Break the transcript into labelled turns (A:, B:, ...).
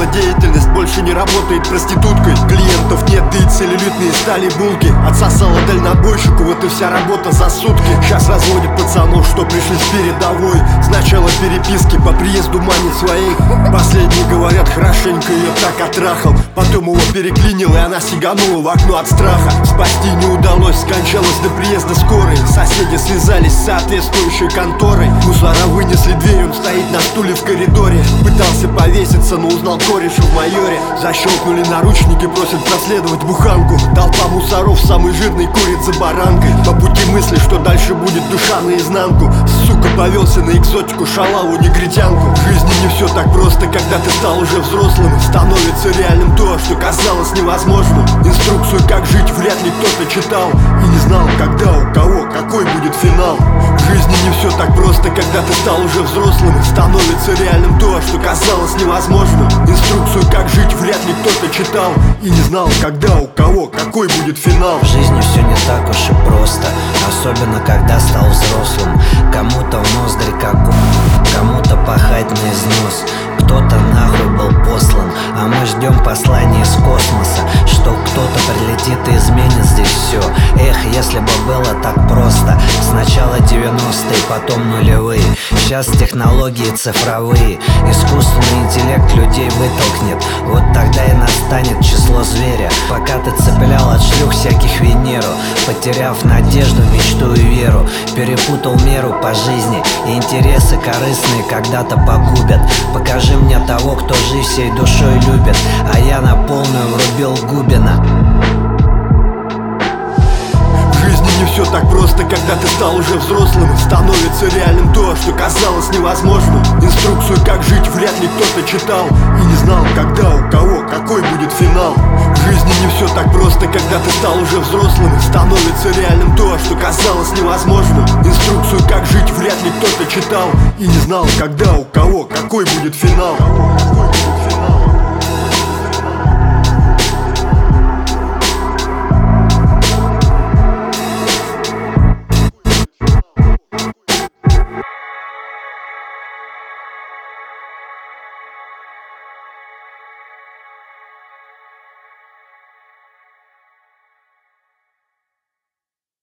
A: самодеятельность больше не работает проституткой. Клиентов нет, да и целлюлитные стали булки. Отсосала дальнобойщику, вот и вся работа за сутки. Сейчас разводят пацанов, что пришли с передовой. Сначала переписки, по приезду манит своих. Последние говорят, хорошенько ее так отрахал. Потом его переклинил, и она сиганула в окно от страха. Спасти не удалось, скончалась до приезда скорой. Соседи связались с соответствующей конторой. Мусора вынесли дверь, он стоит на стуле в коридоре. Пытался повеситься, но узнал кореша в майоре. Защелкнули наручники, просят проследовать буханку. Толпа мусоров, самый жирный, курит за баранкой. По пути мысли, что дальше будет, душа наизнанку. Сука, повелся на экзотику, шалаву, негритянку. В жизни не все так просто, когда ты стал уже взрослым. Становится реальным то, что казалось невозможным. Инструкцию, как жить, вряд ли кто-то читал и не знал, когда, у кого, какой будет финал. В жизни не все так просто, когда ты стал уже взрослым. Становится реальным то, что казалось невозможным. Инструкцию, как жить, вряд ли кто-то читал и не знал, когда, у кого, какой будет финал.
B: В жизни все не так уж и просто, особенно когда стал взрослым. Кому-то в ноздри как кому-то пахать на износ. Кто-то нахуй был послан, а мы ждем послания из космоса, что кто-то прилетит и изменит здесь все. Эх, если бы было так просто. Сначала 90-е, потом нулевые. Сейчас технологии цифровые. Искусственный интеллект людей вытолкнет. Вот тогда и настанет число зверя. Пока ты цеплял от шлюх всяких Венеру, потеряв надежду, мечту и веру, перепутал меру по жизни, и интересы корыстные когда-то погубят. Покажи мне того, кто жизнь всей душой любит, а я на полную врубил Губина.
A: Не все так просто, когда ты стал уже взрослым. Становится реальным то, что казалось невозможным. Инструкцию, как жить, вряд ли кто-то читал и не знал, когда, у кого, какой будет финал. В жизни не все так просто, когда ты стал уже взрослым. Становится реальным то, что казалось невозможным. Инструкцию, как жить, вряд ли кто-то читал и не знал, когда, у кого, какой будет финал.